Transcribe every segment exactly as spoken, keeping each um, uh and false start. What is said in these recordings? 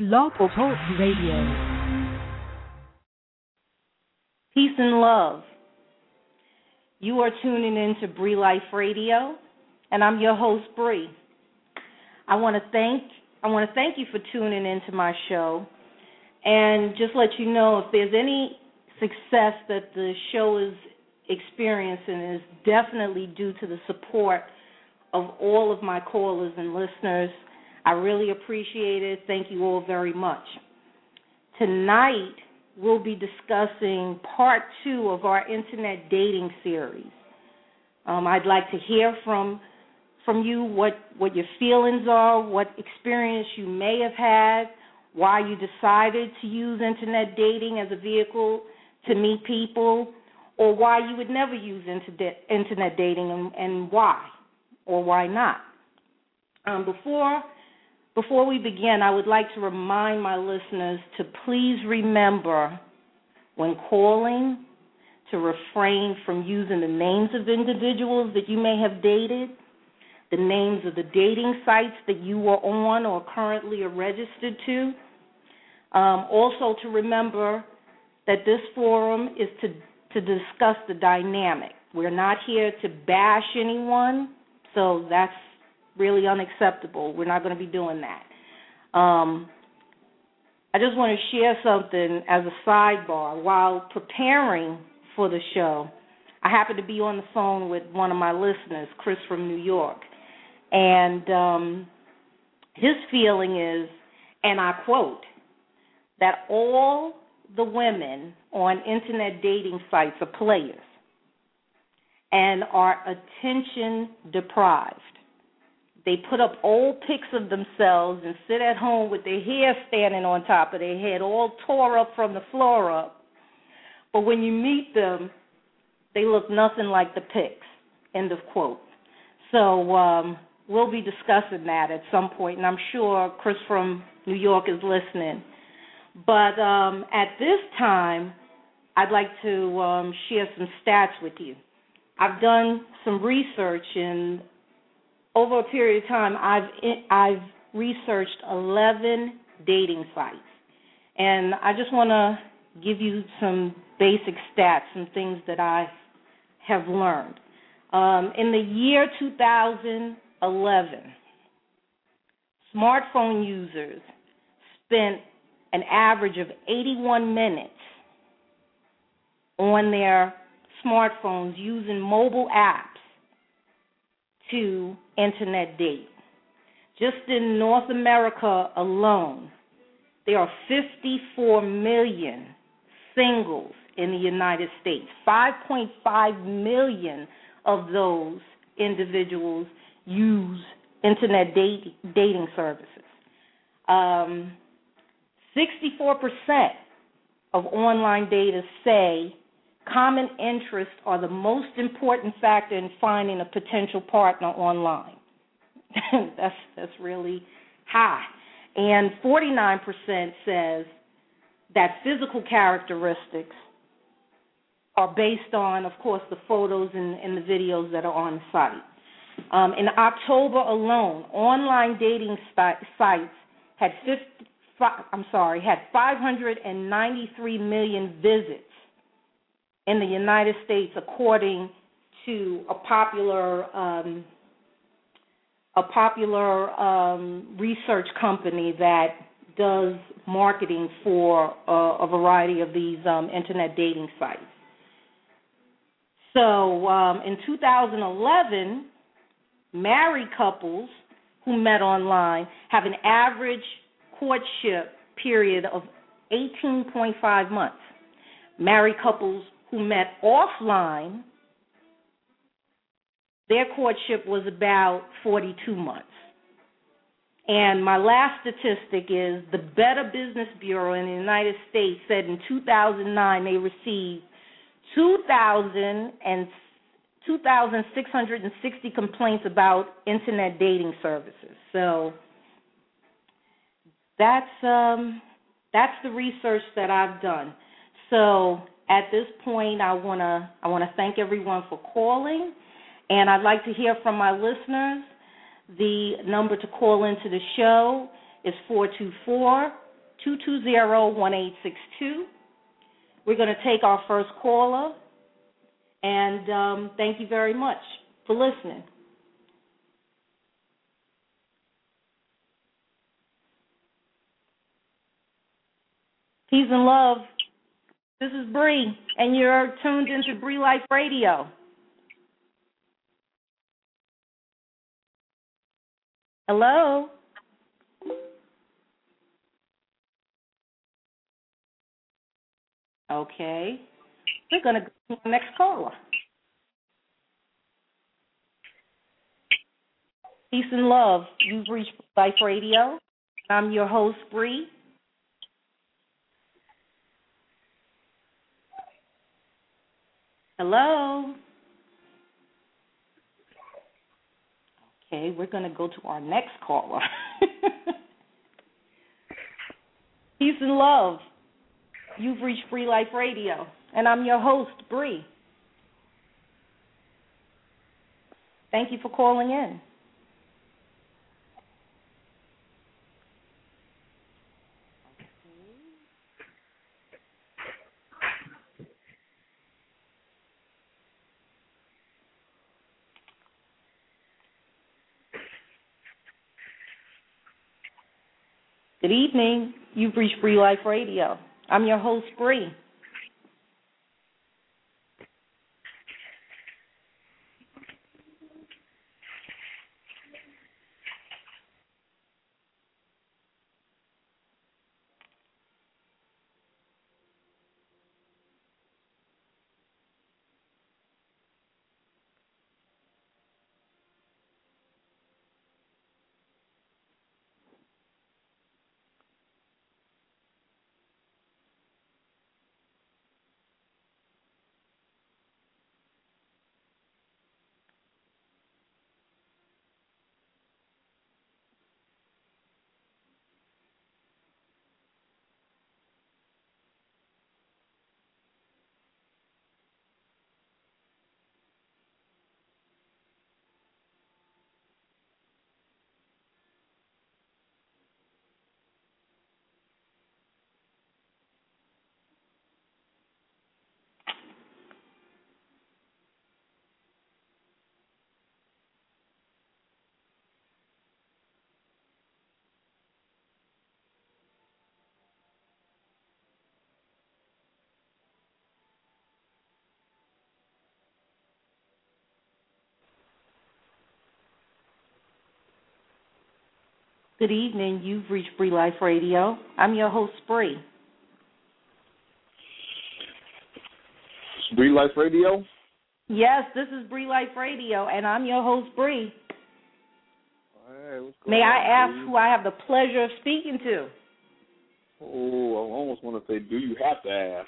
Blog Talk Radio. Peace and love. You are tuning in to Bree Life Radio, and I'm your host, Bree. I want to thank I want to thank you for tuning into my show, and just let you know if there's any success that the show is experiencing is definitely due to the support of all of my callers and listeners. I really appreciate it. Thank you all very much. Tonight, we'll be discussing part two of our internet dating series. Um, I'd like to hear from from you what, what your feelings are, what experience you may have had, why you decided to use internet dating as a vehicle to meet people, or why you would never use internet dating and, and why, or why not. Um, before Before we begin, I would like to remind my listeners to please remember when calling to refrain from using the names of individuals that you may have dated, the names of the dating sites that you were on or currently are registered to. Um, also to remember that this forum is to, to discuss the dynamic. We're not here to bash anyone, so that's really unacceptable. We're not going to be doing that. Um, I just want to share something as a sidebar. While preparing for the show, I happened to be on the phone with one of my listeners, Chris from New York, and um, his feeling is, and I quote, that all the women on internet dating sites are players and are attention deprived. They put up old pics of themselves and sit at home with their hair standing on top of their head, all tore up from the floor up. But when you meet them, they look nothing like the pics, end of quote. So um, we'll be discussing that at some point, and I'm sure Chris from New York is listening. But um, at this time, I'd like to um, share some stats with you. I've done some research, and over a period of time, I've I've researched eleven dating sites, and I just want to give you some basic stats, some things that I have learned. Um, in the year two thousand eleven, smartphone users spent an average of eighty-one minutes on their smartphones using mobile apps to internet date. Just in North America alone, there are fifty-four million singles in the United States. five point five million of those individuals use internet date, dating services. Um, sixty-four percent of online daters say common interests are the most important factor in finding a potential partner online. that's that's really high. And forty-nine percent says that physical characteristics are based on, of course, the photos and, and the videos that are on the site. Um, in October alone, online dating sites had fifty, I'm sorry, had five hundred ninety-three million visits in the United States, according to a popular um, a popular um, research company that does marketing for uh, a variety of these um, internet dating sites. So um, in two thousand eleven, married couples who met online have an average courtship period of eighteen point five months. Married couples who met offline, their courtship was about forty-two months. And my last statistic is the Better Business Bureau in the United States said in two thousand nine they received two thousand six hundred sixty complaints about internet dating services. So that's um, that's the research that I've done. So at this point, I wanna I wanna thank everyone for calling, and I'd like to hear from my listeners. The number to call into the show is four two four, two two zero, one eight six two. We're going to take our first caller, and um, thank you very much for listening. Peace and love. This is Bree, and you're tuned into Bree Life Radio. Hello? Okay. We're going to go to the next caller. Peace and love. You've reached Life Radio. I'm your host, Bree. Hello? Okay, we're going to go to our next caller. Peace and love. You've reached Free Life Radio, and I'm your host, Bree. Thank you for calling in. Good evening. You've reached Free Life Radio. I'm your host, Bree. Good evening. You've reached Free Life Radio. I'm your host, Bree. Bree Life Radio? Yes, this is Bree Life Radio, and I'm your host, Bree. Hey, what's going May on, I ask Bree? who I have the pleasure of speaking to? Oh, I almost want to say, do you have to ask?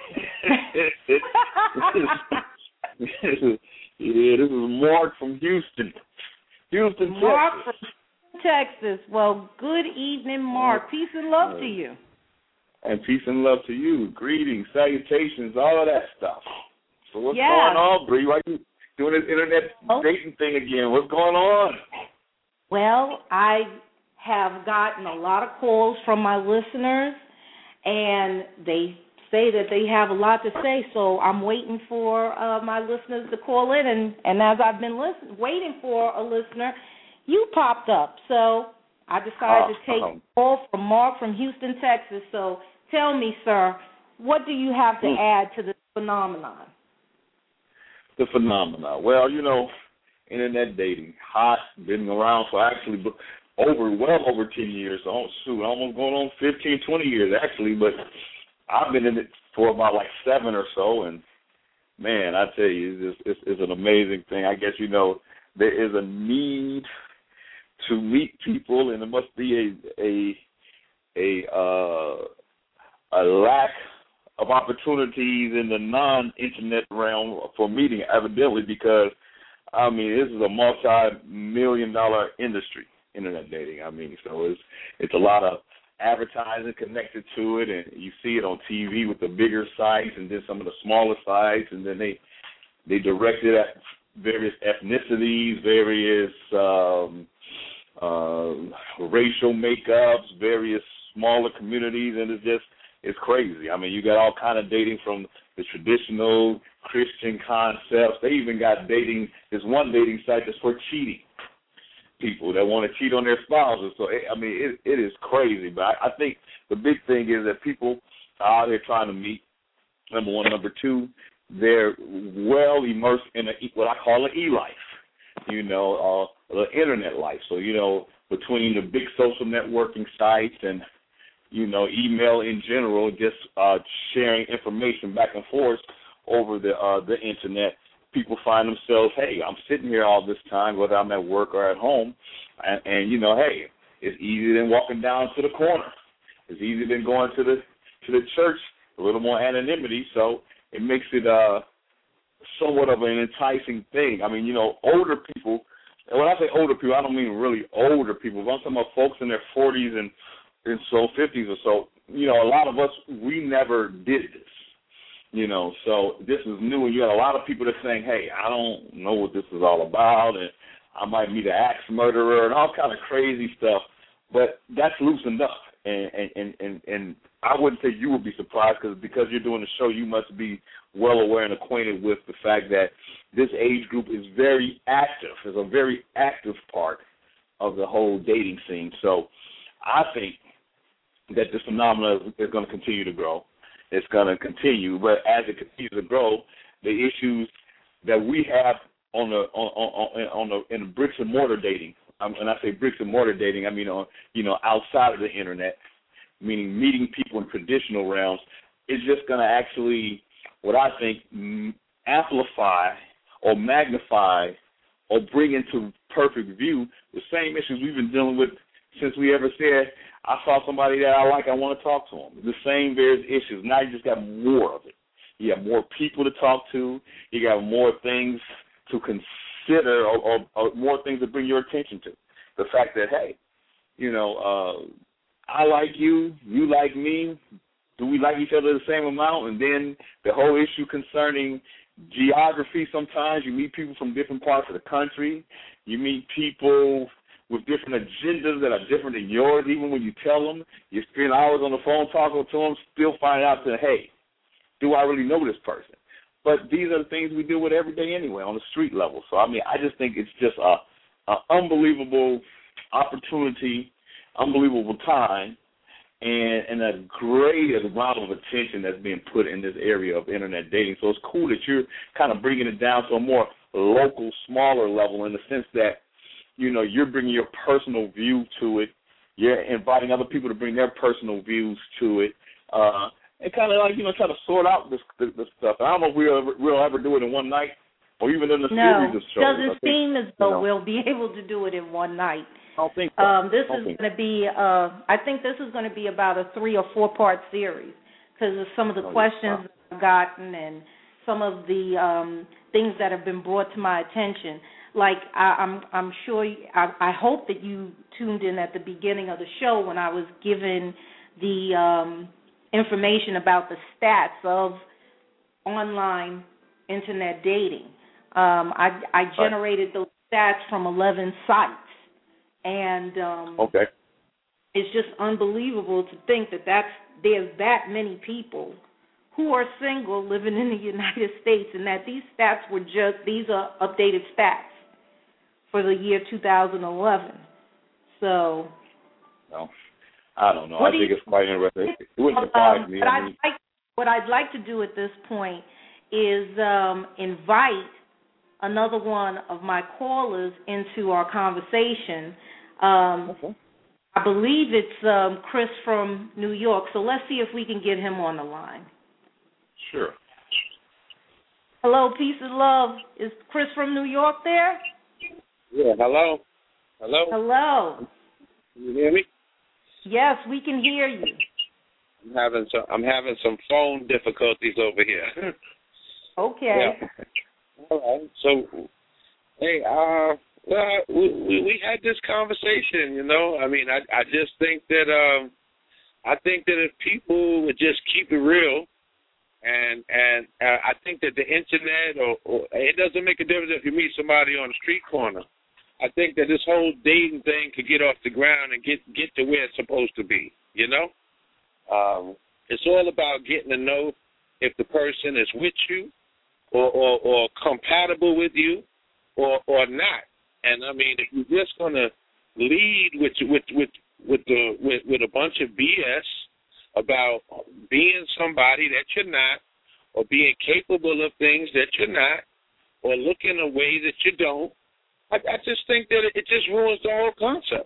Yeah, this is Mark from Houston. Houston, Mark Texas. from Texas. Well, good evening, Mark. Peace and love to you. And peace and love to you. Greetings, salutations, all of that stuff. So what's Yeah. going on, Bree? Why you doing this internet Oh. dating thing again? What's going on? Well, I have gotten a lot of calls from my listeners, and they say that they have a lot to say, so I'm waiting for uh, my listeners to call in, and, and as I've been listen, waiting for a listener, you popped up, so I decided to take Um, a call from Mark from Houston, Texas. So tell me, sir, what do you have to Hmm. add to this phenomenon? The phenomenon. Well, you know, internet dating, hot, been around for actually over, well over ten years. Oh, shoot, almost going on fifteen, twenty years, actually. But I've been in it for about like seven or so, and, man, I tell you, it's, it's, it's an amazing thing. I guess, you know, there is a need to meet people, and there must be a a a, uh, a lack of opportunities in the non-internet realm for meeting, evidently, because, I mean, this is a multi-million dollar industry, internet dating. I mean, so it's it's a lot of advertising connected to it, and you see it on T V with the bigger sites and then some of the smaller sites, and then they they direct it at various ethnicities, various um, uh, racial makeups, various smaller communities, and it's just it's crazy. I mean, you got all kind of dating from the traditional Christian concepts. They even got dating. There's one dating site that's for cheating people that want to cheat on their spouses. So I mean, it, it is crazy. But I, I think the big thing is that people are out there trying to meet. Number one, number two, they're well immersed in a, what I call an e-life. You know, uh, the internet life. So you know, between the big social networking sites and you know, email in general, just uh, sharing information back and forth over the uh, the internet. People find themselves, hey, I'm sitting here all this time, whether I'm at work or at home, and, and you know, hey, it's easier than walking down to the corner. It's easier than going to the to the church, a little more anonymity, so it makes it uh, somewhat of an enticing thing. I mean, you know, older people, and when I say older people, I don't mean really older people. I'm talking about folks in their forties and and so fifties or so, you know, a lot of us, we never did this, you know, so this is new, and you got a lot of people that are saying, hey, I don't know what this is all about, and I might meet an axe murderer and all kind of crazy stuff, but that's loosened up, and and, and, and I wouldn't say you would be surprised, because because you're doing the show, you must be well aware and acquainted with the fact that this age group is very active, is a very active part of the whole dating scene, so I think that this phenomenon is going to continue to grow. It's going to continue, but as it continues to grow, the issues that we have on the on on, on the in the bricks and mortar dating, um, and I say bricks and mortar dating, I mean on you know outside of the internet, meaning meeting people in traditional realms, is just going to actually, what I think, amplify or magnify or bring into perfect view the same issues we've been dealing with since we ever said, I saw somebody that I like, I want to talk to them. The same various issues. Now you just got more of it. You have more people to talk to. You got more things to consider or, or, or more things to bring your attention to. The fact that, hey, you know, uh, I like you, you like me. Do we like each other the same amount? And then the whole issue concerning geography sometimes. You meet people from different parts of the country. You meet people with different agendas that are different than yours, even when you tell them. You spend hours on the phone talking to them, still find out that, hey, do I really know this person? But these are the things we deal with every day anyway on the street level. So, I mean, I just think it's just a, a unbelievable opportunity, unbelievable time, and, and a great amount of attention that's being put in this area of internet dating. So it's cool that you're kind of bringing it down to a more local, smaller level in the sense that, you know, you're bringing your personal view to it. You're inviting other people to bring their personal views to it. Uh, and kind of like, you know, try to sort out this, this, this stuff. I don't know if we'll ever, we'll ever do it in one night or even in a no, series of shows. No, it doesn't seem as though you know. we'll be able to do it in one night. I don't think so. Um, this is think going to be, uh, I think this is going to be about a three or four part series because of some of the oh, questions wow. I've gotten and some of the um, things that have been brought to my attention. Like I, I'm, I'm sure. I, I hope that you tuned in at the beginning of the show when I was given the um, information about the stats of online internet dating. Um, I, I generated those stats from eleven sites, and um, okay. it's just unbelievable to think that that's there's that many people who are single living in the United States, and that these stats were just these are updated stats for the year two thousand eleven. So, no, I don't know. I think you, it's quite interesting. It wouldn't surprise um, me. But I I'd mean, like, what I'd like to do at this point is um, invite another one of my callers into our conversation. Um, okay. I believe it's um, Chris from New York, so let's see if we can get him on the line. Sure. Hello, peace and love. Is Chris from New York there? Yeah, hello? Hello? Hello. Can you hear me? Yes, we can hear you. I'm having some I'm having some phone difficulties over here. Okay. Yeah. All right. So, hey, uh, well, we, we we had this conversation, you know. I mean, I I just think that um, I think that if people would just keep it real, and and uh, I think that the internet, or, or it doesn't make a difference if you meet somebody on the street corner. I think that this whole dating thing could get off the ground and get get to where it's supposed to be. you know? Um, it's all about getting to know if the person is with you or, or, or compatible with you or, or not. And, I mean, if you're just going to lead with, with, with, with, the, with, with a bunch of B S about being somebody that you're not or being capable of things that you're not or looking a way that you don't, I, I just think that it, it just ruins the whole concept.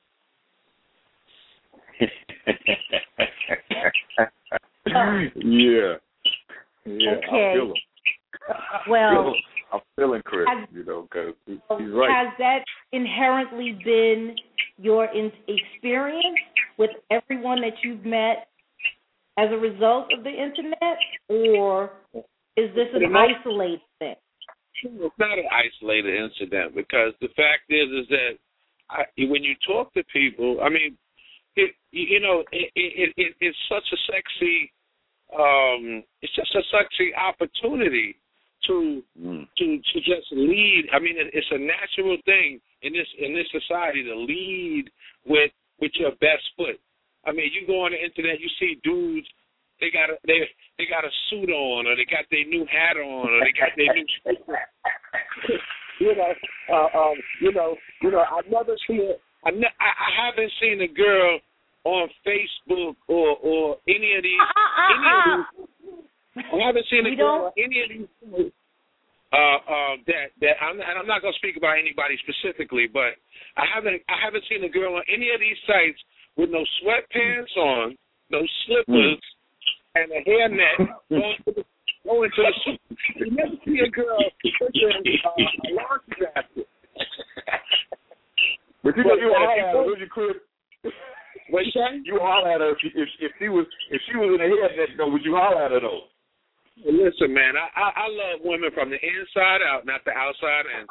yeah. Yeah, okay. I feel him. Well, I'm feeling Chris, has, you know, because he's right. Has that inherently been your in- experience with everyone that you've met as a result of the internet, or is this an isolated thing? It's not an isolated incident because the fact is, is that I, when you talk to people, I mean, it, you know, it, it, it, it's such a sexy, um, it's just a sexy opportunity to mm. to to just lead. I mean, it, it's a natural thing in this in this society to lead with with your best foot. I mean, you go on the internet, you see dudes. They got a they they got a suit on, or they got their new hat on, or they got their new. you know, uh, um, you know, you know. I've never seen it. I, ne- I I haven't seen a girl on Facebook or or any of these. Uh, uh, any of these I haven't seen a girl on any of these. Uh, uh, that that I'm, and I'm not going to speak about anybody specifically, but I haven't I haven't seen a girl on any of these sites with no sweatpants on, no slippers. Mm. And a hairnet going to the going to the soup. You never see a girl pushing uh, a laundry basket. But you know, you all at her, would you, Chris? What you say? You holler at her if, if if she was if she was in a hairnet though. Would you holler at her though? Well, listen, man, I, I I love women from the inside out, not the outside in.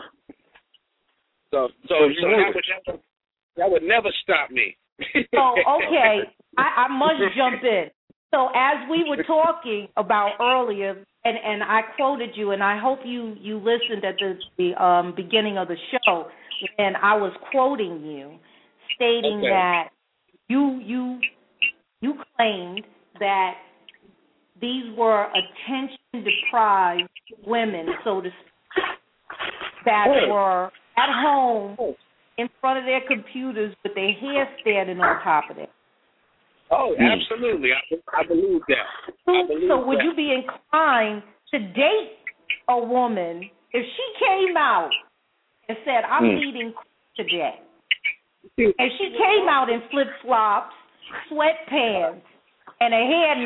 So so, so, so that would never that would never stop me. Oh, okay. I, I must jump in. So as we were talking about earlier, and, and I quoted you, and I hope you, you listened at the, the um, beginning of the show when I was quoting you, stating okay. that you you you claimed that these were attention-deprived women, so to speak, that were at home in front of their computers with their hair standing on top of them. Oh, absolutely. I, I believe that. I believe so would that. you be inclined to date a woman if she came out and said, I'm mm. meeting today, and she came out in flip-flops, sweatpants, and a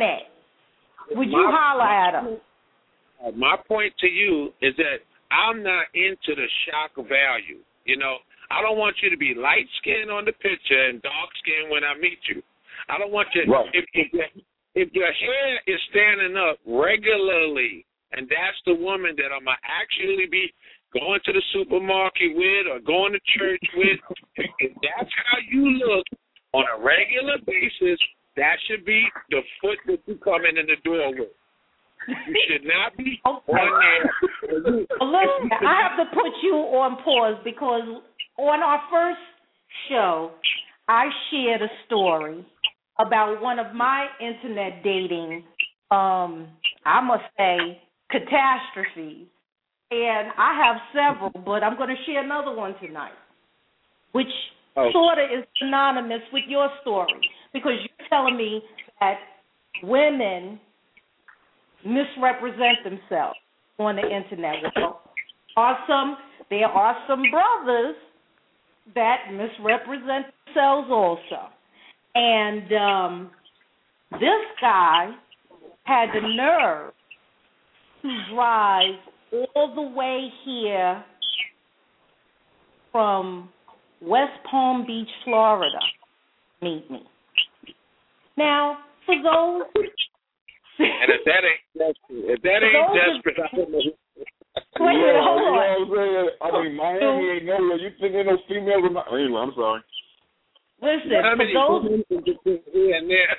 hairnet? Would you my, holler at her? My point to you is that I'm not into the shock value. You know, I don't want you to be light-skinned on the picture and dark-skinned when I meet you. I don't want you, right. if, if, if your hair is standing up regularly, and that's the woman that I'm going to actually be going to the supermarket with or going to church with, if that's how you look on a regular basis, that should be the foot that you come in, in the door with. You should not be on there. Well, listen, I have to put you on pause because on our first show, I shared a story about one of my internet dating, um, I must say, catastrophes. And I have several, but I'm going to share another one tonight, which oh. sort of is synonymous with your story, because you're telling me that women misrepresent themselves on the internet. Well, are some, there are some brothers that misrepresent themselves also. And um, this guy had the nerve to drive all the way here from West Palm Beach, Florida, meet me. Now, for those... and if that ain't desperate, if that ain't desperate, I don't know. Wait a minute, hold on. You know what I'm saying? I mean, Miami ain't nowhere. You think ain't no female with my... Anyway, I'm sorry. Listen, yeah, for those... and there.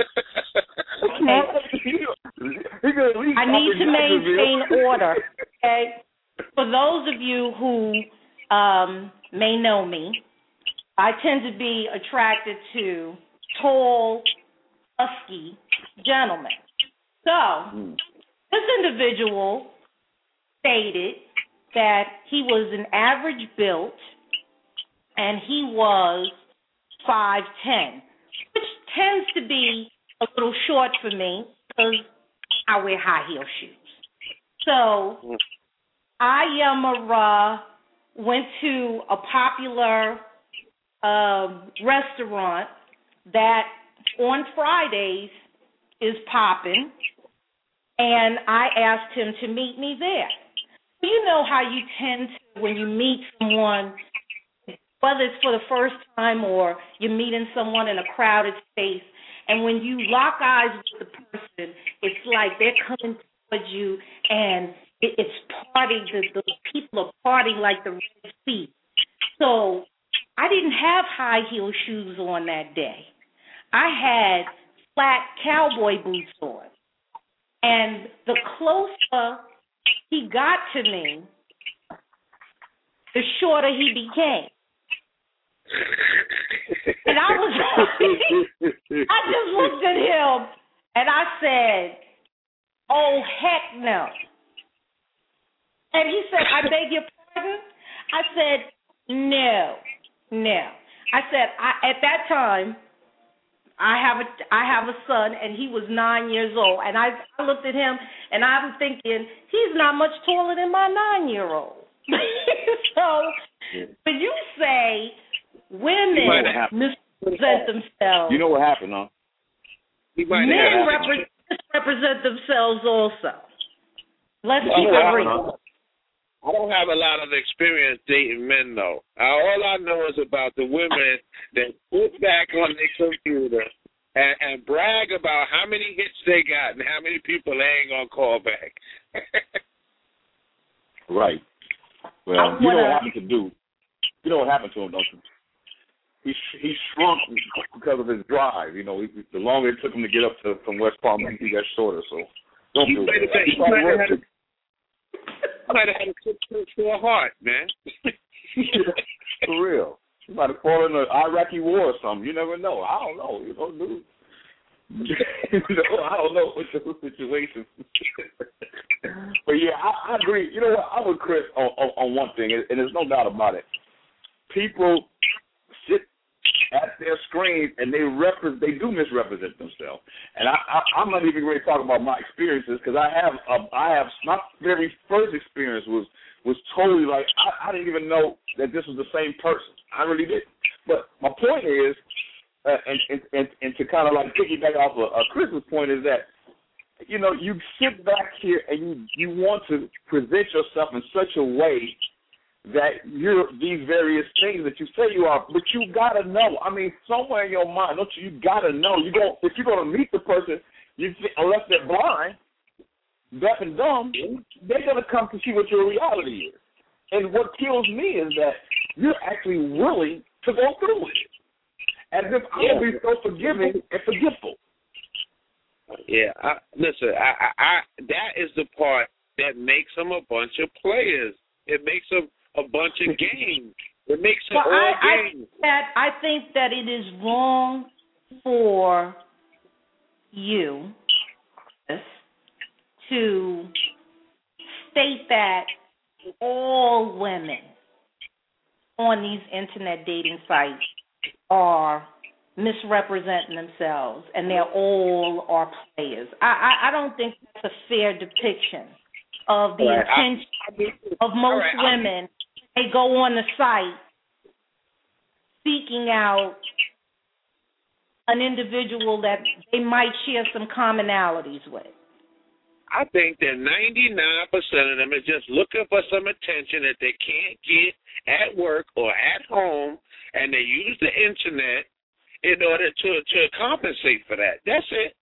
I need to maintain order, okay? For those of you who um, may know me, I tend to be attracted to tall, husky gentleman. So Mm. this individual stated that he was an average built and he was five ten, which tends to be a little short for me because I wear high heel shoes. So I um, uh, went to a popular uh, restaurant that on Fridays is popping, and I asked him to meet me there. You know how you tend to, when you meet someone, whether it's for the first time or you're meeting someone in a crowded space, and when you lock eyes with the person, it's like they're coming towards you, and it, it's party. The, the people are partying like the Red Sea. So I didn't have high heel shoes on that day. I had flat cowboy boots on. And the closer he got to me, the shorter he became. And I was like, I just looked at him and I said, oh, heck no. And he said, I beg your pardon? I said, no, no. I said, I, at that time, I have a I have a son, and he was nine years old. And I, I looked at him, and I'm thinking, he's not much taller than my nine-year-old. So when you say women misrepresent themselves, you know what happened, huh? Men repre- misrepresent themselves also. Let's well, keep it real. Happened, huh? I don't have a lot of experience dating men, though. Uh, all I know is about the women that put back on their computer and, and brag about how many hits they got and how many people they ain't going to call back. Right. Well, you know what happened to do. You know what happened to him, don't you? He he shrunk because of his drive. You know, he, the longer it took him to get up to from West Palm, he got shorter. So don't do that. I might have had a quick push for a heart, man. For real. You might have fallen in the Iraqi war or something. You never know. I don't know. You know, dude. you know, I don't know what's the situation. But yeah, I, I agree. You know what? I'm with Chris on, on, on one thing, and there's no doubt about it. People sit at their screens and they repre- they do misrepresent themselves. And I, I, I'm not even going to talk about my experiences because I have um, I have my very first experience was was totally like I, I didn't even know that this was the same person. I really didn't. But my point is, uh, and, and and and to kind of like piggyback off of uh, Chris's point is that you know you sit back here and you you want to present yourself in such a way that you're these various things that you say you are, but you gotta know. I mean, somewhere in your mind, don't you? You gotta know. You don't. If you're gonna meet the person, you unless they're blind, deaf and dumb, they're gonna come to see what your reality is. And what kills me is that you're actually willing to go through with it, as if I'm yeah. gonna be so forgiving and forgetful. Yeah, I, listen. I, I, I, that is the part that makes them a bunch of players. It makes them a bunch of games. It makes it well, all I, games. I, that, I think that it is wrong for you to state that all women on these internet dating sites are misrepresenting themselves and they're all are players. I, I, I don't think that's a fair depiction of the right. intention I, I, of most right. women. They go on the site seeking out an individual that they might share some commonalities with. I think that ninety-nine percent of them are just looking for some attention that they can't get at work or at home, and they use the internet in order to, to compensate for that. That's it.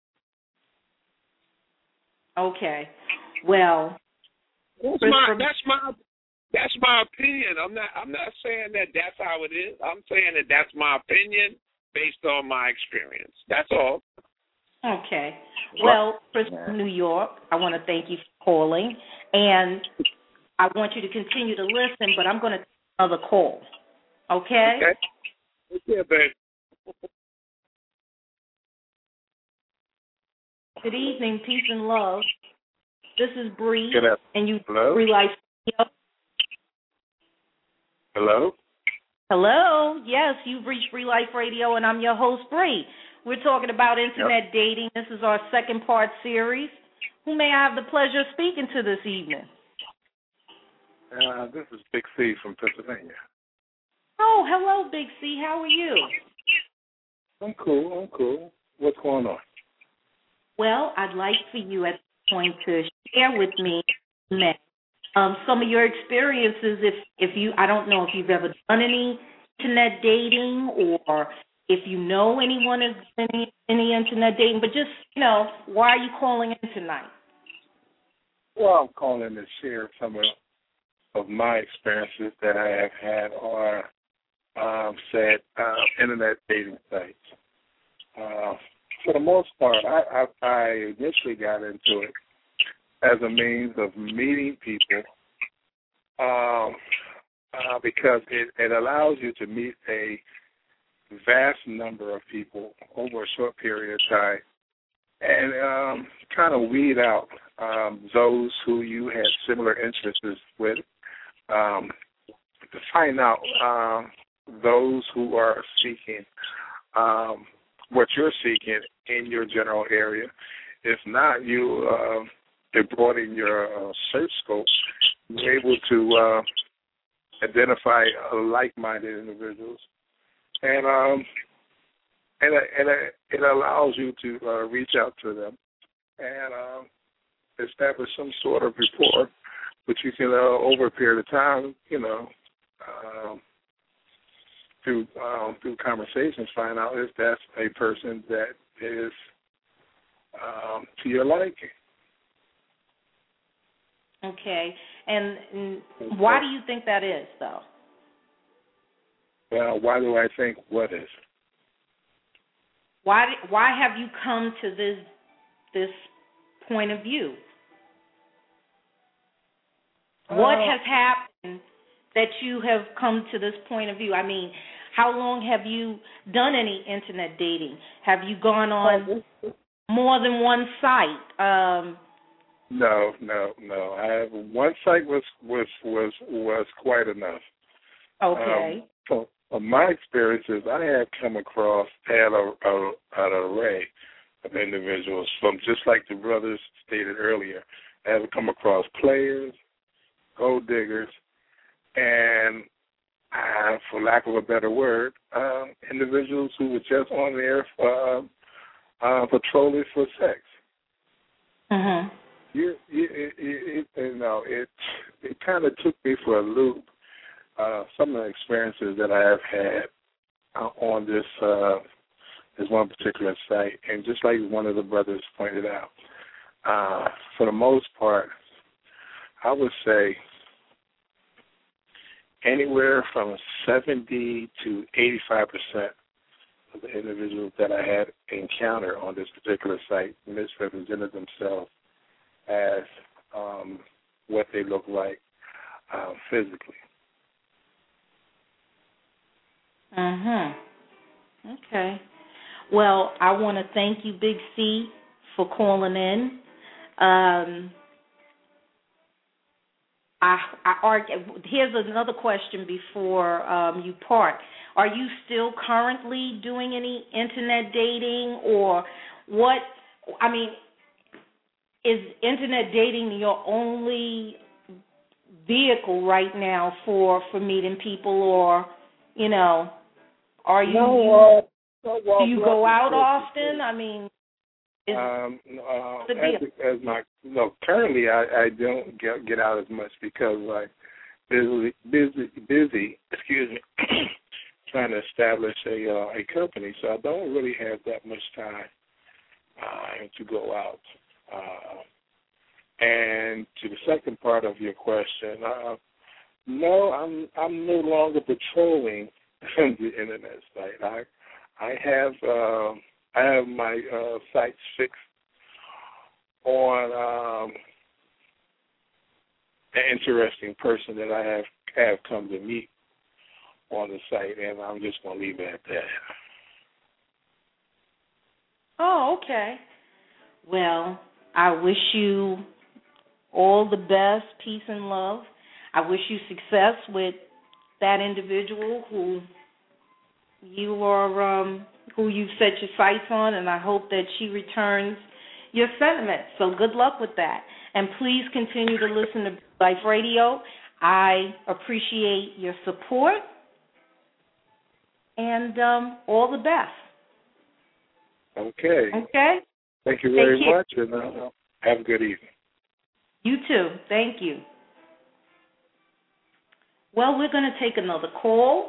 Okay. Well, that's my that's my that's my opinion. I'm not I'm not saying that that's how it is. I'm saying that that's my opinion based on my experience. That's all. Okay. Well, Chris from New York, I want to thank you for calling, and I want you to continue to listen, but I'm going to take another call. Okay? Okay. Yeah, babe. Good evening, peace and love. This is Bree, Good afternoon. and you Hello? Bree Life Radio. Hello? Hello. Yes, you've reached Bree Life Radio, and I'm your host, Bree. We're talking about internet yep. dating. This is our second part series. Who may I have the pleasure of speaking to this evening? Uh, this is Big C from Pennsylvania. Oh, hello, Big C. How are you? I'm cool. I'm cool. What's going on? Well, I'd like for you at this point to share with me um, some of your experiences. If if you, I don't know if you've ever done any internet dating, or if you know anyone who's done any, any internet dating, but just, you know, why are you calling in tonight? Well, I'm calling in to share some of, of my experiences that I have had on um, said uh, internet dating sites. Uh, for the most part, I, I, I initially got into it as a means of meeting people um, uh, because it, it allows you to meet a vast number of people over a short period of time and um, kind of weed out um, those who you had similar interests with, um, to find out um, those who are seeking um, what you're seeking in your general area. If not, you uh, it broaden your uh, search scope. You're able to uh, identify uh, like-minded individuals, and um, and and it allows you to uh, reach out to them and uh, establish some sort of rapport, which you can uh, over a period of time, you know. Um, Through um, through conversations, find out if that's a person that is um, to your liking. Okay, and, and why do you think that is, though? Well, why do I think what is? Why why have you come to this this point of view? Uh, what has happened that you have come to this point of view? I mean, how long have you done any internet dating? Have you gone on more than one site? Um, no, no, no. I have, one site was was was was quite enough. Okay. Um, so my experiences, I have come across had a, a, an array of individuals from, just like the brothers stated earlier. I have come across players, gold diggers, and uh, for lack of a better word, uh, individuals who were just on there for, uh, uh, patrolling for sex. Mm-hmm. You, you, it, it, you know, it it kind of took me for a loop. Uh, some of the experiences that I have had uh, on this uh, this one particular site, and just like one of the brothers pointed out, uh, for the most part, I would say anywhere from seventy to eighty-five percent of the individuals that I had encountered on this particular site misrepresented themselves as um, what they look like uh, physically. Mm-hmm. Okay. Well, I want to thank you, Big C, for calling in. Um, I, I argue, here's another question before um, you part. Are you still currently doing any internet dating, or what? I mean, is internet dating your only vehicle right now for, for meeting people, or, you know, are you, no, uh, no, well, do you go out often? I mean, is um, uh, the deal? as, as my no, currently I, I don't get get out as much because like busy, busy, busy. Excuse me, trying to establish a uh, a company, so I don't really have that much time uh, to go out. Uh, and to the second part of your question, uh, no, I'm I'm no longer patrolling the internet site. I I have uh, I have my uh, sites fixed on um, an interesting person that I have have come to meet on the site, and I'm just going to leave it at that. Oh, okay. Well, I wish you all the best, peace and love. I wish you success with that individual who you are, um, who you've set your sights on, and I hope that she returns your sentiments. So good luck with that. And please continue to listen to Life Radio. I appreciate your support, and um, all the best. Okay. Okay? Thank you very Thank you. much, and uh, have a good evening. You too. Thank you. Well, we're going to take another call.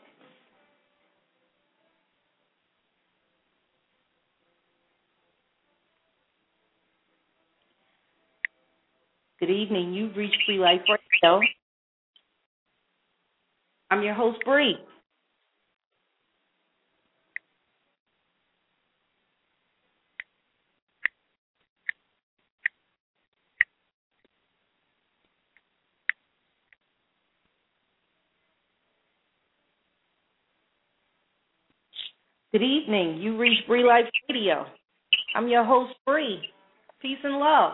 Good evening. You've reached Free Life Radio. I'm your host, Bree. Good evening. You reached Bree Life Radio. I'm your host, Bree. Peace and love.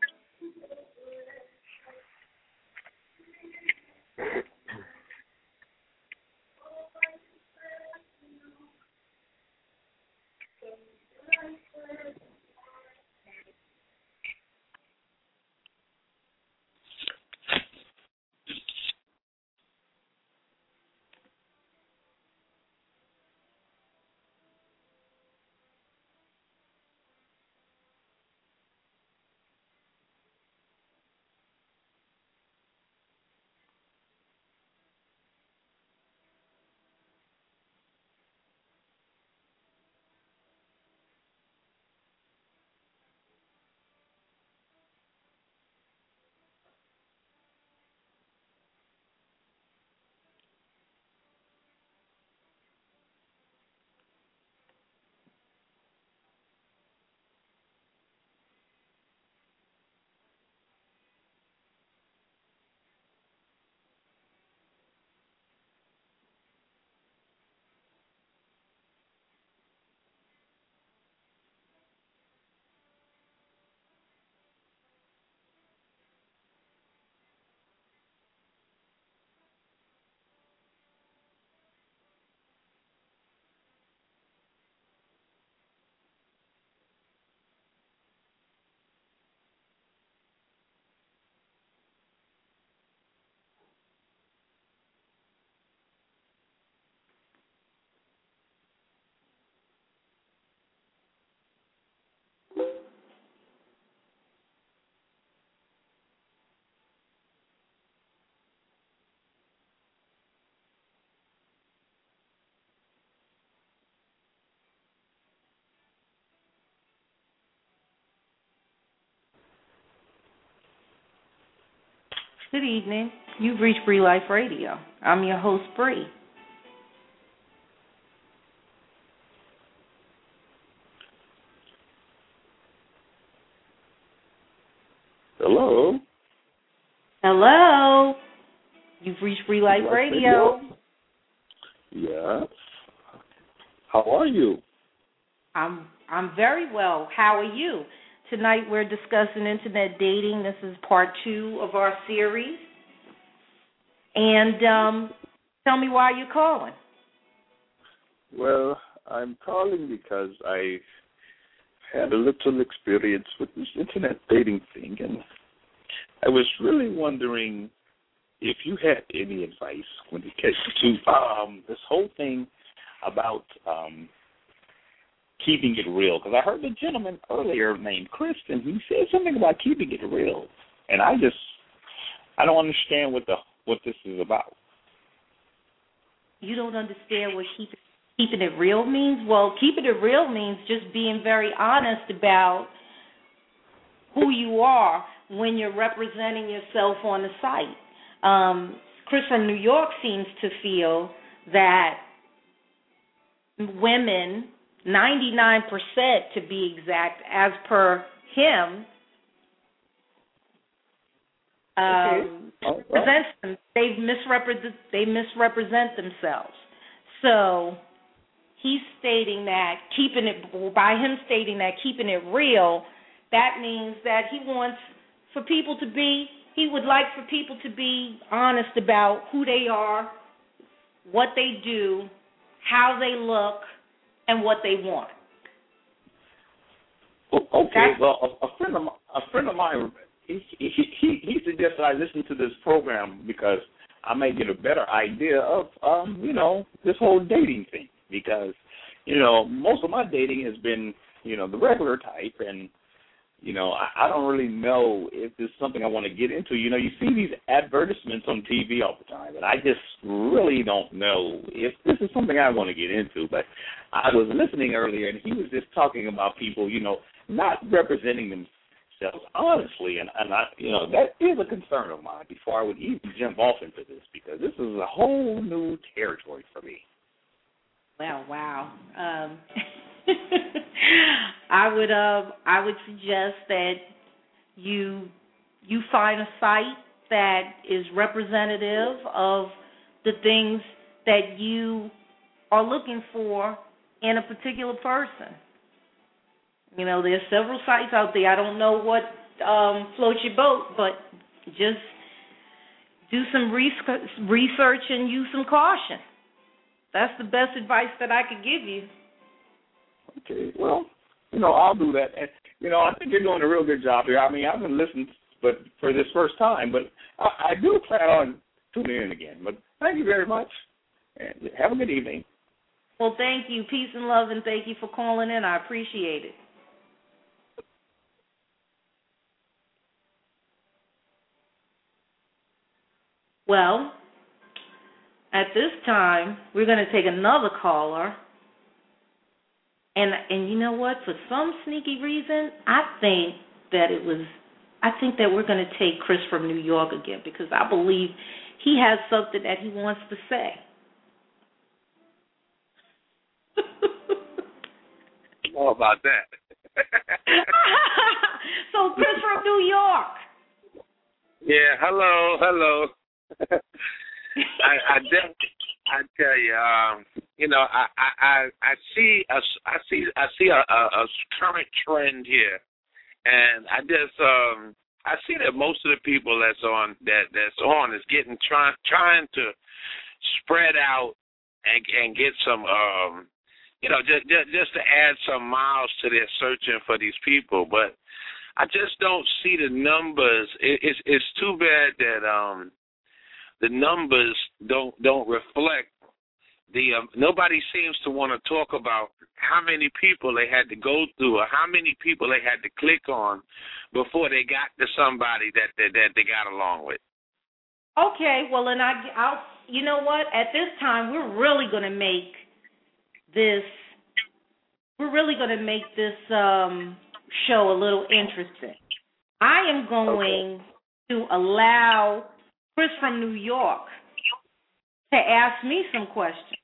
Good evening. You've reached Bree Life Radio. I'm your host, Bree. Hello. Hello. You've reached Bree Life Radio. Yes. How are you? I'm I'm very well. How are you? Tonight we're discussing internet dating. This is part two of our series. And um, tell me why you're calling. Well, I'm calling because I had a little experience with this internet dating thing, and I was really wondering if you had any advice when it came to um, this whole thing about um, keeping it real. Because I heard a gentleman earlier named Kristen, he said something about keeping it real, and I just I don't understand what the what this is about. You don't understand what keep, keeping it real means? Well, keeping it real means just being very honest about who you are when you're representing yourself on the site. Um, Chris from New York seems to feel that women, ninety-nine percent to be exact, as per him, um, okay. represents them. They misrepresent. They misrepresent themselves. So he's stating that keeping it by him stating that keeping it real that means that he wants for people to be, he would like for people to be honest about who they are, what they do, how they look, and what they want. Well, okay, That's, well, a, a friend of a friend of mine, he, he he he suggested I listen to this program because I may get a better idea of, um, you know, this whole dating thing. Because, you know, most of my dating has been, you know, the regular type, and you know, I, I don't really know if this is something I want to get into. You know, you see these advertisements on T V all the time, and I just really don't know if this is something I want to get into. But I was listening earlier, and he was just talking about people, you know, not representing themselves honestly, and, and I, you know, that is a concern of mine before I would even jump off into this, because this is a whole new territory for me. Well, wow. Um I would uh, I would suggest that you you find a site that is representative of the things that you are looking for in a particular person. You know, there's several sites out there. I don't know what um, floats your boat, but just do some research and use some caution. That's the best advice that I could give you. Okay, well, you know, I'll do that. And, you know, I think you're doing a real good job here. I mean, I've been listening but for this first time, but I, I do plan on tuning in again. But thank you very much, and have a good evening. Well, thank you. Peace and love, and thank you for calling in. I appreciate it. Well, at this time, we're going to take another caller. And and you know what? For some sneaky reason, I think that it was, I think that we're going to take Chris from New York again, because I believe he has something that he wants to say. More about that. So Chris from New York. Yeah, hello, hello. I, I definitely, I tell you, um, you know, I, I, I see, a, I see, I see a, a, a current trend here, and I just, um, I see that most of the people that's on that that's on is getting trying trying to spread out and and get some, um, you know, just, just just to add some miles to their searching for these people, but I just don't see the numbers. It, it's it's too bad that um. the numbers don't don't reflect the. Um, nobody seems to want to talk about how many people they had to go through or how many people they had to click on before they got to somebody that that, that they got along with. Okay, well, and I, I'll. You know what? At this time, we're really going to make this. We're really going to make this um, show a little interesting. I am going okay. to allow Chris from New York to ask me some questions,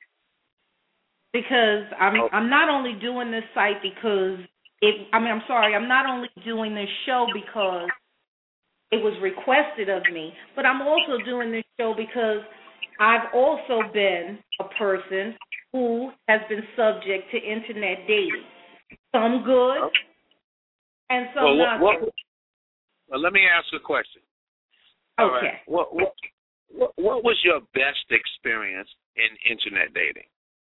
because I'm I'm not only doing this site because it I mean I'm sorry I'm not only doing this show because it was requested of me, but I'm also doing this show because I've also been a person who has been subject to internet dating, some good and some well, not what, good. Well, let me ask a question. Okay. All right. What, what what what was your best experience in internet dating?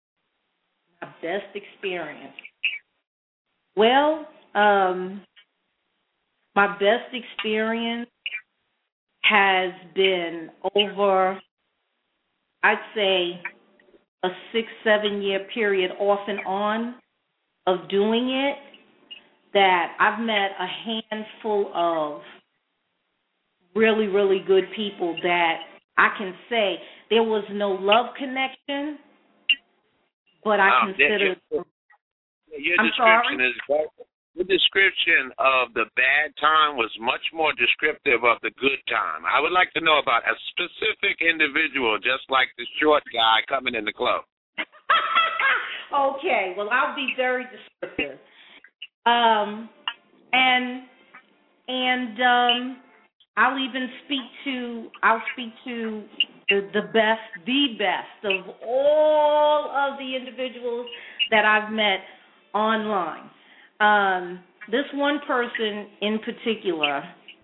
My best experience. Well, um, my best experience has been over, I'd say, a six, seven year period off and on of doing it, that I've met a handful of really, really good people that I can say there was no love connection, but I um, consider. Your, your I'm description sorry? is the description of the bad time was much more descriptive of the good time. I would like to know about a specific individual, just like the short guy coming in the club. Okay, well, I'll be very descriptive. Um, and and um. I'll even speak to, I'll speak to the, the best, the best of all of the individuals that I've met online. Um, this one person in particular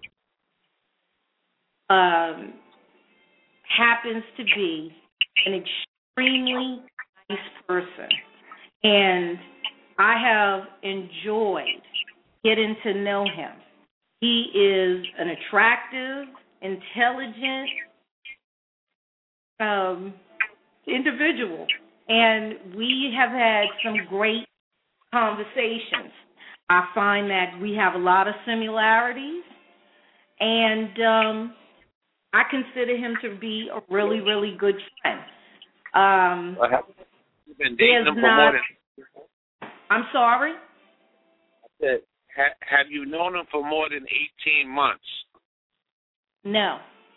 um, happens to be an extremely nice person, and I have enjoyed getting to know him. He is an attractive, intelligent um, individual, and we have had some great conversations. I find that we have a lot of similarities, and um, I consider him to be a really, really good friend. Um, well, have you been dating him for not, more than? I'm sorry? I said, ha, have you known him for more than eighteen months? No.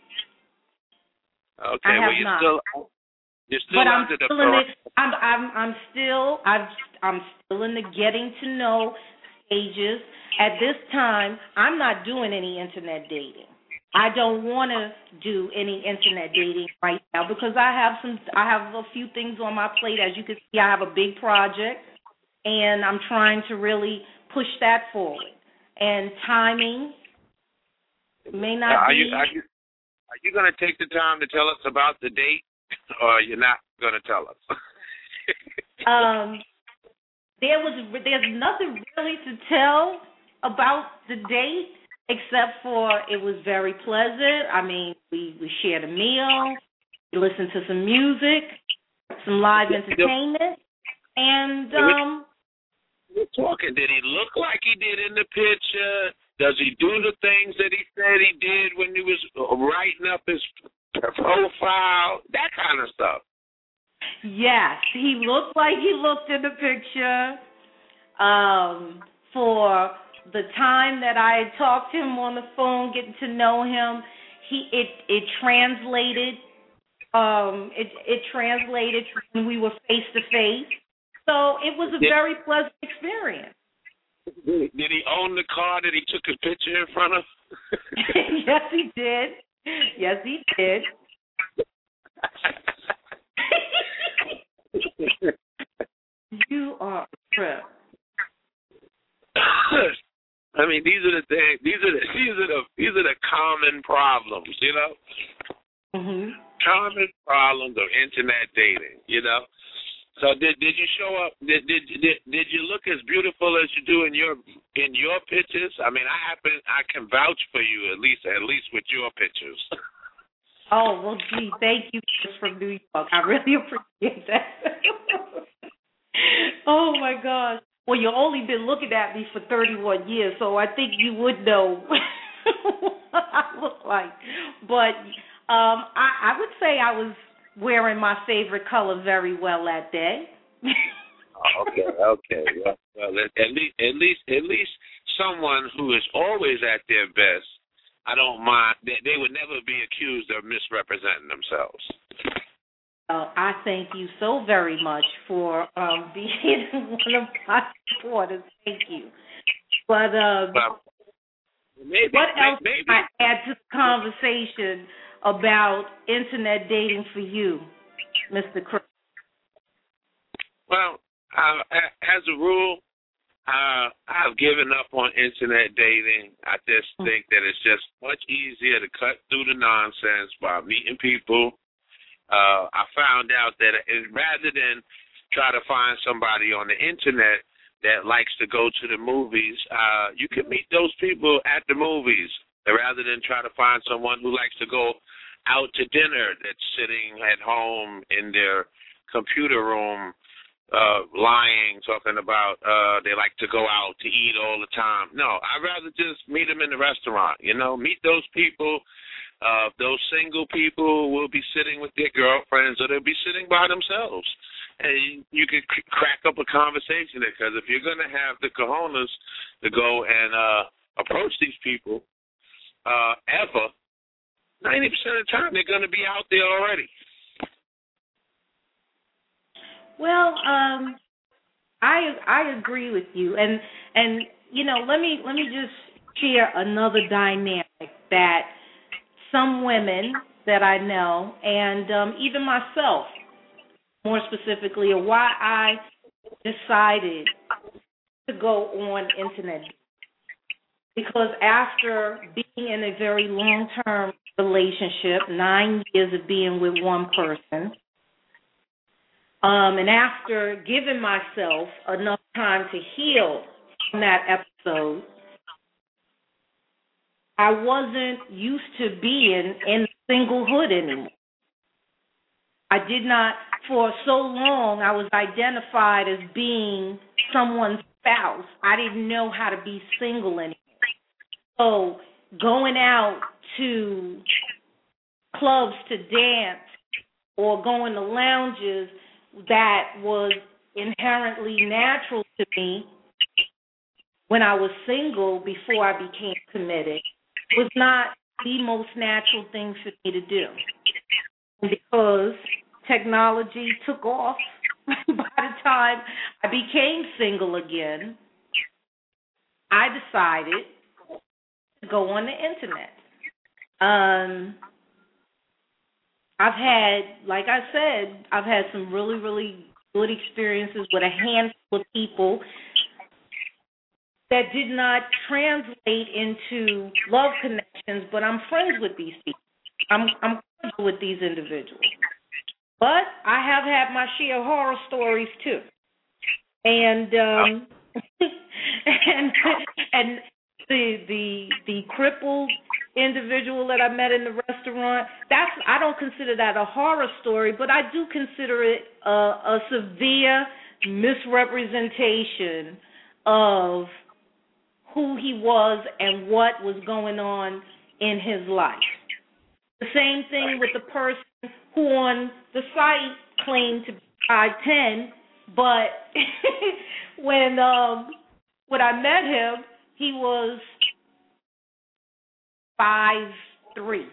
Okay, I have well, you're not. still, you're still but I'm under the still in the, I'm, I'm, I'm still, I've, I'm still in the getting to know stages. At this time, I'm not doing any internet dating. I don't want to do any internet dating right now because I have some, I have a few things on my plate. As you can see, I have a big project, and I'm trying to really push that forward. And timing may not are be. You, are you, are you going to take the time to tell us about the date, or you're not going to tell us? um, there was, there's nothing really to tell about the date, except for it was very pleasant. I mean, we, we shared a meal, we listened to some music, some live entertainment, and um. We're talking. Did he look like he did in the picture? Does he do the things that he said he did when he was writing up his profile? That kind of stuff. Yes, he looked like he looked in the picture. Um, for the time that I had talked to him on the phone, getting to know him, he it it translated. Um, it it translated when we were face to face. So it was a very pleasant experience. Did he own the car that he took a picture in front of? Yes, he did. Yes, he did. You are a trip. I mean, these are the things. These are the these are the these are the common problems, you know. Mm-hmm. Common problems of internet dating, you know. So did did you show up? Did did did did you look as beautiful as you do in your in your pictures? I mean, I happen I can vouch for you at least at least with your pictures. Oh well, gee, thank you from New York. I really appreciate that. Oh my gosh. Well, you've only been looking at me for thirty-one years, so I think you would know what I look like. But um, I, I would say I was wearing my favorite color very well that day. Okay, okay. Well, well at, at least, at least, at least, someone who is always at their best. I don't mind. They, they would never be accused of misrepresenting themselves. Uh, I thank you so very much for um, being one of my supporters. Thank you. But um, well, maybe, what else maybe. can I add to the conversation about internet dating for you, Mister Chris? Well, uh, as a rule, uh, I've given up on internet dating. I just think that it's just much easier to cut through the nonsense by meeting people. Uh, I found out that it, rather than try to find somebody on the internet that likes to go to the movies, uh, you can meet those people at the movies rather than try to find someone who likes to go out to dinner that's sitting at home in their computer room uh, lying, talking about uh, they like to go out to eat all the time. No, I'd rather just meet them in the restaurant, you know, meet those people. Uh, those single people will be sitting with their girlfriends or they'll be sitting by themselves. And you could c- crack up a conversation there because if you're going to have the cojones to go and uh, approach these people uh, ever, ninety percent of the time they're going to be out there already. Well, um, I I agree with you, and and you know let me let me just share another dynamic that some women that I know, and um, even myself, more specifically, why I decided to go on internet. because after being in a very long-term relationship, nine years of being with one person, um, and after giving myself enough time to heal from that episode, I wasn't used to being in singlehood anymore. I did not, for so long, I was identified as being someone's spouse. I didn't know how to be single anymore. So going out to clubs to dance or going to lounges that was inherently natural to me when I was single before I became committed was not the most natural thing for me to do. Because technology took off by the time I became single again, I decided to go on the internet. Um, I've had, like I said, I've had some really, really good experiences with a handful of people that did not translate into love connections, but I'm friends with these people. I'm, I'm comfortable with these individuals. But I have had my share of horror stories too. And um, and and the the the crippled individual that I met in the restaurant, that's I don't consider that a horror story, but I do consider it a, a severe misrepresentation of who he was and what was going on in his life. The same thing with the person who on the site claimed to be five ten, but when um, when I met him, he was five three.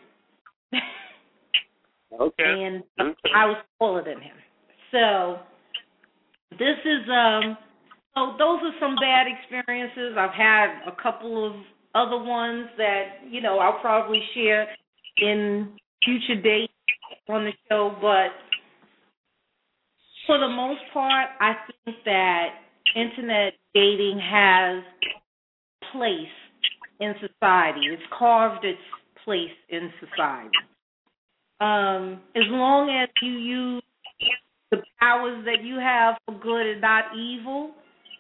Okay. And okay. I was taller than him. So this is um. So those are some bad experiences. I've had a couple of other ones that you know I'll probably share in future dates on the show, but for the most part, I think that internet dating has a place in society. It's carved its place in society. Um, as long as you use the powers that you have for good and not evil,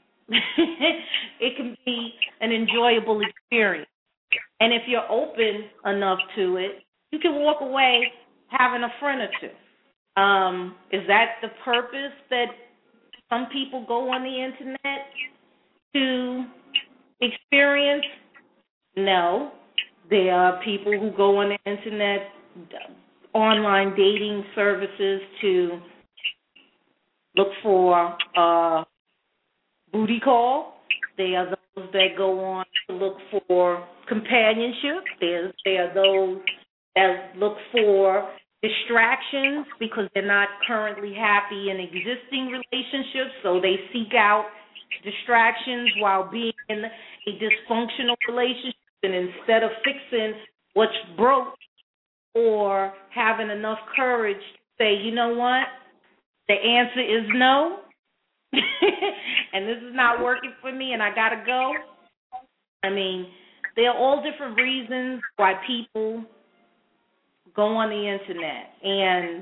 it can be an enjoyable experience. And if you're open enough to it, you can walk away having a friend or two. Um, is that the purpose that some people go on the internet to experience? No. There are people who go on the internet, online dating services, to look for a booty call. There are those that go on to look for companionship. There's, there are those that look for distractions because they're not currently happy in existing relationships, so they seek out distractions while being in a dysfunctional relationship, and instead of fixing what's broke or having enough courage to say, you know what, the answer is no, and this is not working for me and I got to go. I mean, there are all different reasons why people go on the internet. And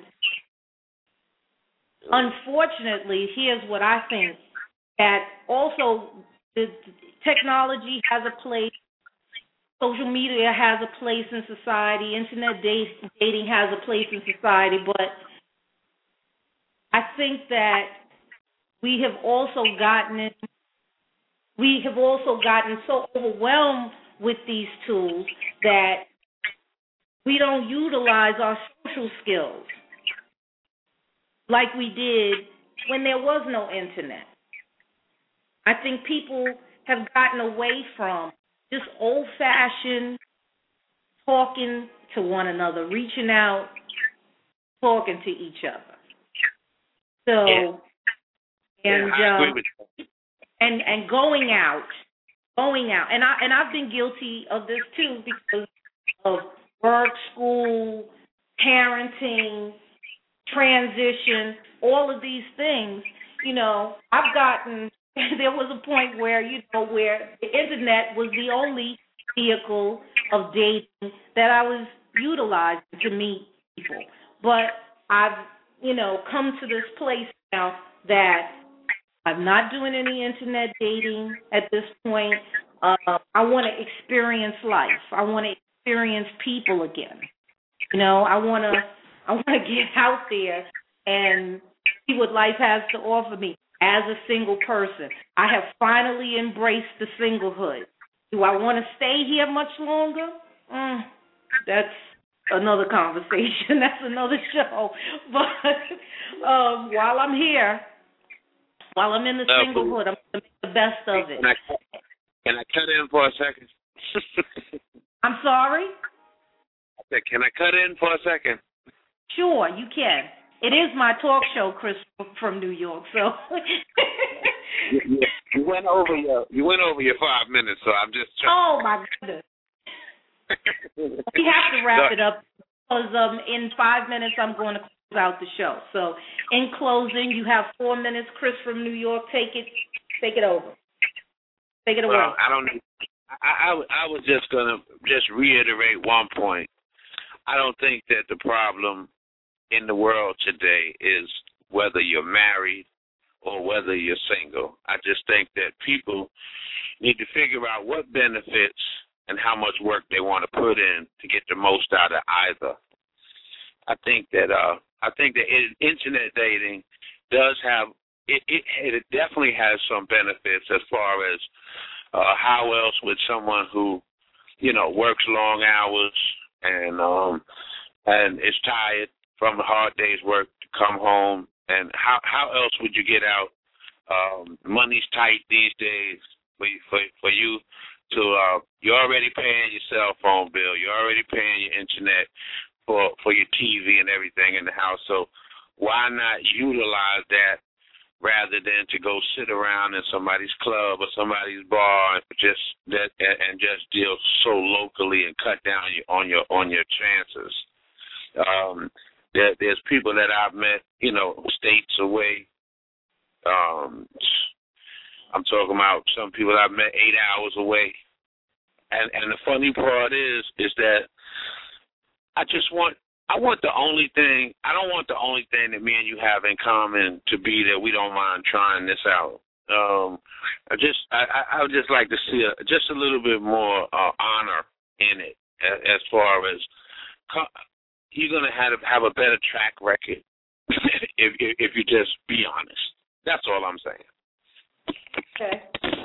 unfortunately, here's what I think, that also the technology has a place, social media has a place in society, internet dating has a place in society, but I think that we have also gotten we have also gotten so overwhelmed with these tools that we don't utilize our social skills like we did when there was no internet. I think people have gotten away from just old-fashioned talking to one another, reaching out, talking to each other. So, yeah. and yeah, I agree um, with you. and and going out, going out, and I and I've been guilty of this too because of work, school, parenting, transition, all of these things. You know, I've gotten. There was a point where you know where the internet was the only vehicle of dating that I was utilizing to meet people. But I've, you know, come to this place now that I'm not doing any internet dating at this point. Uh, I want to experience life. I want to experience people again. You know, I want to I want to get out there and see what life has to offer me as a single person. I have finally embraced the singlehood. Do I want to stay here much longer? Mm, that's another conversation. That's another show. But um, while I'm here, while I'm in the uh, singlehood, I'm going to make the best of it. Can I, can I cut in for a second? I'm sorry? I said, can I cut in for a second? Sure, you can. It is my talk show, Chris, from New York. So you, you, you went over your you went over your five minutes, so I'm just trying. Oh my goodness. We have to wrap it up because um, in five minutes I'm going to close out the show. So in closing, you have four minutes. Chris from New York, take it, take it over. Take it away. Well, I don't. I, I I was just gonna just reiterate one point. I don't think that the problem in the world today is whether you're married or whether you're single. I just think that people need to figure out what benefits and how much work they want to put in to get the most out of either. I think that uh, I think that it, internet dating does have it, it. It definitely has some benefits as far as uh, how else would someone who, you know, works long hours and um, and is tired from a hard day's work to come home, and how how else would you get out? Um, money's tight these days for you, for, for you to uh, you're already paying your cell phone bill, you're already paying your internet for for your T V and everything in the house. So why not utilize that rather than to go sit around in somebody's club or somebody's bar and just that and just deal so locally and cut down on your on your chances. Um, there, there's people that I've met, you know, states away. Um, I'm talking about some people I've met eight hours away. And and the funny part is is that I just want I want the only thing I don't want the only thing that me and you have in common to be that we don't mind trying this out. Um, I just I, I would just like to see a, just a little bit more uh, honor in it as far as you're gonna have to have a better track record if, if if you just be honest. That's all I'm saying. Okay.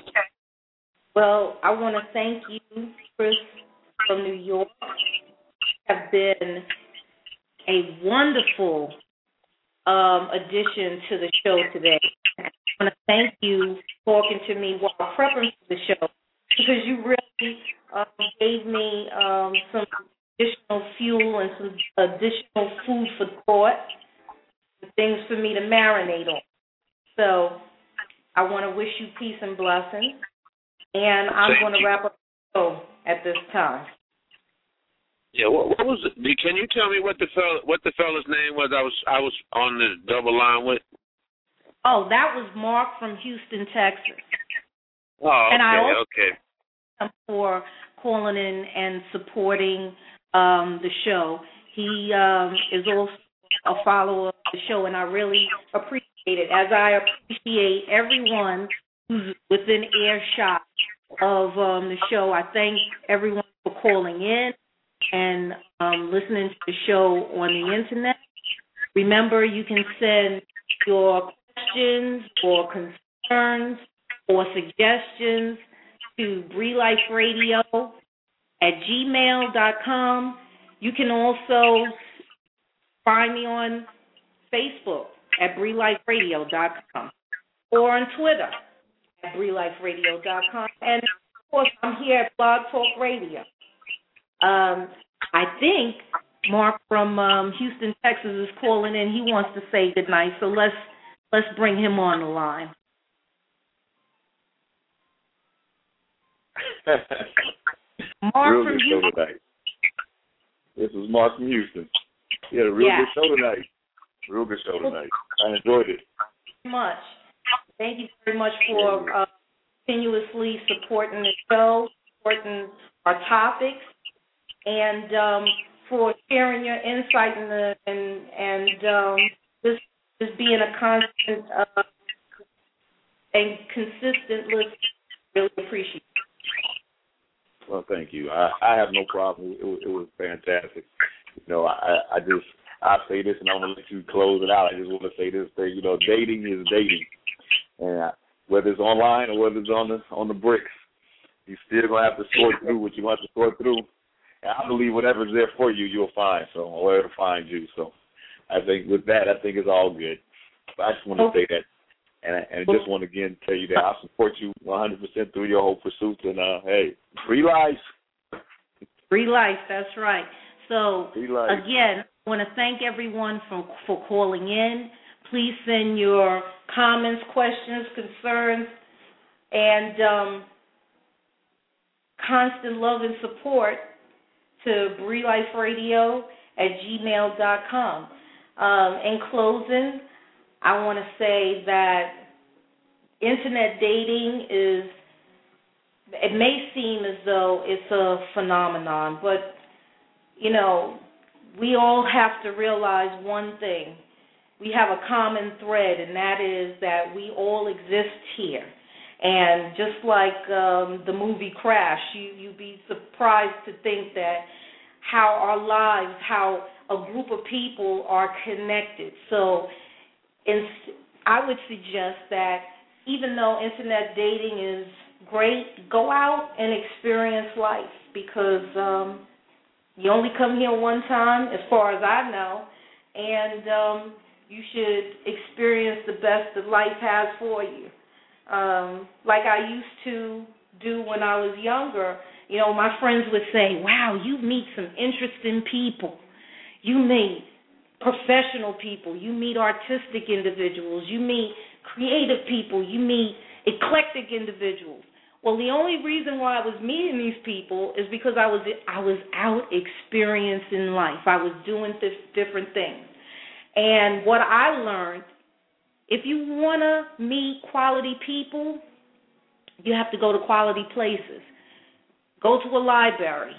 Well, I want to thank you, Chris from New York. You have been a wonderful um, addition to the show today. I want to thank you for talking to me while prepping for the show, because you really um, gave me um, some additional fuel and some additional food for thought, and things for me to marinate on. So I want to wish you peace and blessings, and I'm going to wrap up the show at this time. Yeah, what, what was it? Can you tell me what the fella, what the fella's name was? I was I was on the double line with. Oh, that was Mark from Houston, Texas. Oh, okay, and I also okay. Thank him for calling in and supporting um, the show. He um, is also a follower of the show, and I really appreciate it, as I appreciate everyone who's within earshot of um, the show. I thank everyone for calling in and um, listening to the show on the internet. Remember, you can send your questions or concerns or suggestions to Bree Life Radio at gmail dot com. You can also find me on Facebook at Bree Life Radio dot com or on Twitter at Bree Life Radio dot com. And, of course, I'm here at Blog Talk Radio. Um, I think Mark from um, Houston, Texas is calling in. He wants to say goodnight, so let's let's bring him on the line. Mark real from good Houston. show tonight. This is Mark from Houston. You had a real Yeah. good show tonight. Real good show tonight. I enjoyed it. Thank you very much. Thank you very much for uh, continuously supporting the show, supporting our topics, and um, for sharing your insight and the, and and um, just just being a constant uh, and consistent listener. Really appreciate it. Well, thank you. I, I have no problem. It was, it was fantastic. You know, I, I just I say this, and I'm gonna let you close it out. I just want to say this thing. You know, dating is dating, and whether it's online or whether it's on the on the bricks, you still gonna have to sort through what you want to sort through. And I believe whatever's there for you, you'll find. So, or where to find you. So, I think with that, I think it's all good. But I just want to say that, and I, and I just want to again tell you that I support you one hundred percent through your whole pursuit. And uh, hey, free life. Free life. That's right. So free life. Again, I want to thank everyone for for calling in. Please send your comments, questions, concerns, and um, constant love and support to Bree Life Radio at gmail dot com. Um, in closing, I want to say that internet dating is, it may seem as though it's a phenomenon, but, you know, we all have to realize one thing. We have a common thread, and that is that we all exist here. And just like um, the movie Crash, you, you'd be surprised to think that how our lives, how a group of people are connected. So in, I would suggest that even though internet dating is great, go out and experience life, because um, you only come here one time, as far as I know, and um, you should experience the best that life has for you. Um, like I used to do when I was younger, you know, my friends would say, wow, you meet some interesting people. You meet professional people. You meet artistic individuals. You meet creative people. You meet eclectic individuals. Well, the only reason why I was meeting these people is because I was I was out experiencing life. I was doing th- different things. And what I learned, if you want to meet quality people, you have to go to quality places. Go to a library.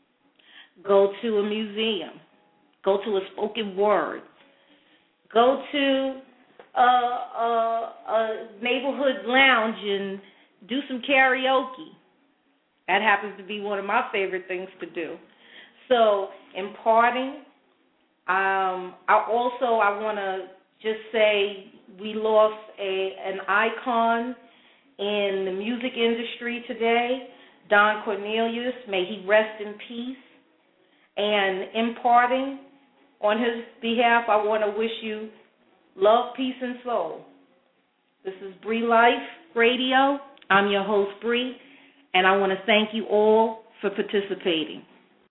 Go to a museum. Go to a spoken word. Go to a, a, a neighborhood lounge and do some karaoke. That happens to be one of my favorite things to do. So, in parting, um, I also I want to just say we lost a an icon in the music industry today, Don Cornelius. May he rest in peace. And in parting, on his behalf, I want to wish you love, peace, and soul. This is Bree Life Radio. I'm your host, Bree, and I want to thank you all for participating.